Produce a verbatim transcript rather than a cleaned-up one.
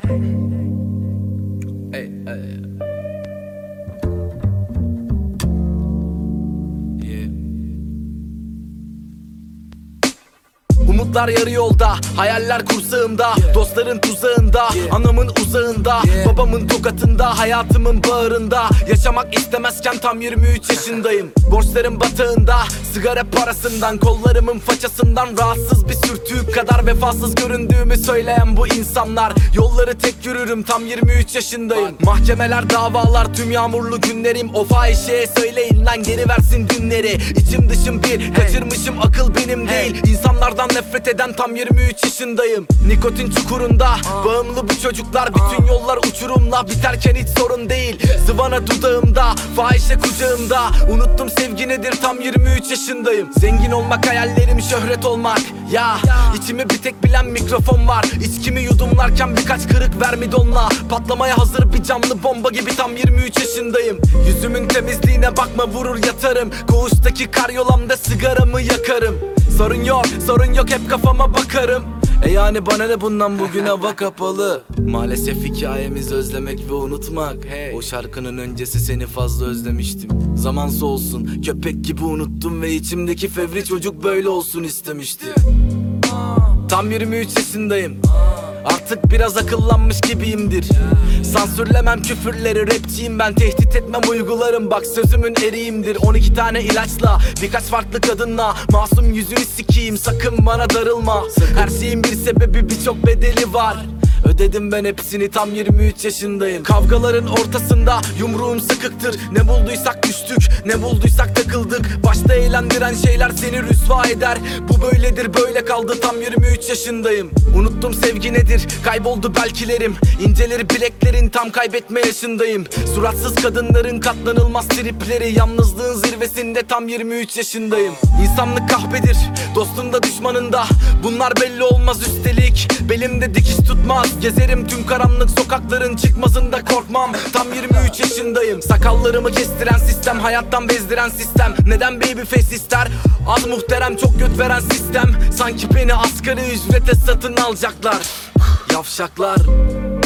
Hey, hey. Umutlar yarı yolda, hayaller kursağımda, dostların tuzağında, anamın uzağında, babamın tokatında, hayatımın bağrında. Yaşamak istemezken tam yirmi üç yaşındayım. Borçlarım batağında, sigara parasından, kollarımın façasından rahatsız bir sürtüğü kadar vefasız göründüğümü söyleyen bu insanlar. Yolları tek yürürüm, tam yirmi üç yaşındayım. Mahkemeler, davalar, tüm yağmurlu günlerim. O fahişeye söyleyin lan geri versin günleri. İçim dışım bir, kaçırmışım akıl benim değil. İnsanlardan nefret eden tam yirmi üç yaşındayım. Nikotin çukurunda bağımlı bu çocuklar. Bütün yollar uçurumla, biterken hiç sorun değil. Zıvana dudağımda, fahişe kucağımda. Unuttum sevgi nedir, tam yirmi üç yaşındayım. Zengin olmak hayallerim, şöhret olmak. Ya içimi bir tek bilen mikrofon var. İçkimi yudumlarken birkaç kırık vermidonla patlamaya hazır bir camlı bomba gibi tam yirmi üç yaşındayım. Yüzümün temizliğine bakma, vurur yatarım. Koğuştaki karyolamda sigaramı yakarım. Sorun yok, sorun yok, hep kafama bakarım. E yani bana ne bundan, bugün hava kapalı. Maalesef hikayemiz özlemek ve unutmak. Hey. O şarkının öncesi seni fazla özlemiştim. Zaman soğusun, köpek gibi unuttum ve içimdeki fevri çocuk böyle olsun istemişti. Tam yirmi üç yaşındayım. Artık biraz akıllanmış gibiyimdir. Sansürlemem küfürleri, rapçiyim ben, tehdit etmem uygularım. Bak sözümün eriyimdir. On iki tane ilaçla, birkaç farklı kadınla. Masum yüzünü sikeyim, sakın bana darılma. Her şeyin bir sebebi, birçok bedeli var. Ödedim ben hepsini, tam yirmi üç yaşındayım. Kavgaların ortasında yumruğum sıkıktır. Ne bulduysak düştük, ne bulduysak takıldık. Başta eğlendiren şeyler seni rüsva eder. Bu böyledir, böyle kaldı, tam yirmi üç yaşındayım. Unuttum sevgi nedir, kayboldu belkilerim. İnceleri bileklerin, tam kaybetme yaşındayım. Suratsız kadınların katlanılmaz tripleri. Yalnızlığın zirvesinde, tam yirmi üç yaşındayım. İnsanlık kahpedir, dostunda düşmanında. Bunlar belli olmaz üstelik, belimde dikiş tutmaz. Gezerim tüm karanlık sokakların, çıkmasında korkmam. Tam yirmi üç yaşındayım. Sakallarımı kestiren sistem, hayattan bezdiren sistem. Neden babyface ister? Az muhterem, çok göt veren sistem. Sanki beni asgari ücrete satın alacaklar. Yavşaklar.